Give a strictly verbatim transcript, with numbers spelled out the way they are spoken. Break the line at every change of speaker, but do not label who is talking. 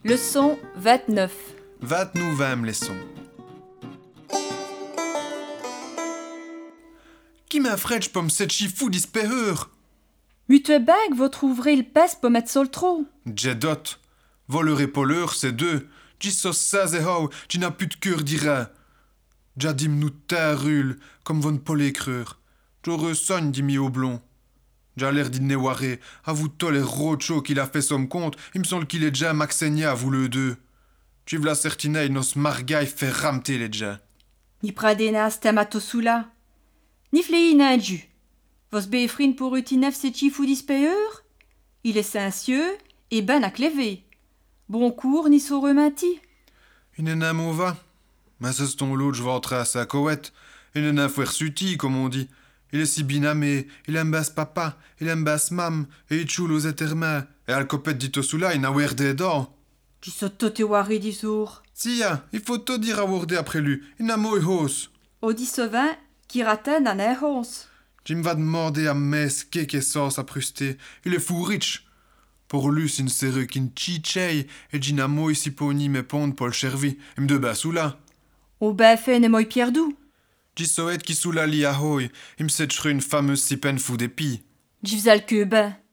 Leçon vingt-neuf.
Vat nous vem leçon. Qui m'a fretch pom set chifou dispereur?
Mutwe bag votre ouvrir le passe pour mettre sur le trou.
Jedot. Voleur et poleur, c'est deux. Jissos saz et hau, tu n'as plus de cœur dira. Jadim nous tarul, comme von polécreur. J'aurais sogne dit mi au blond. J'ai l'air d'y néwaré. À vous tol les rocho qu'il a fait somme compte, il me semble qu'il est déjà maxenia à vous le deux. Tu v'la certineille nos margaille fait ramter les déjà.
Ni pradena stamatosula. Ni fleina ju. Vos befrin pour utinef se chifou dispeur? Il est sincieux et ben à clévé. Bon cours ni soremati.
Une namova. Mais c'est ton l'autre, je vais entrer à sa cohette. Une nafuer suti, comme on dit. Il est si binamé, il aime basse papa, il aime basse mam, et il choule aux étermains. Et al copette dit au soula, il n'a ouer des dents.
Tu sautes te wari du sourd.
Sia, il faut tout dire à Wordé après lui. Il n'a moi hausse.
Au dix-vin, qui raten an erhons.
Jim va demander à Mess qu'est qu'est sauce à pruster. Il est fou rich. Pour lui, c'est une serre qui ne chichei, et Gina moi ici poni me pond Paul Chervi. Il me de bas soula.
Au bafé ne moi pierdou.
Gisoet qui soula li ahoy. Il me setchre une fameuse sipen fou d'épi.
J'vzal que ben.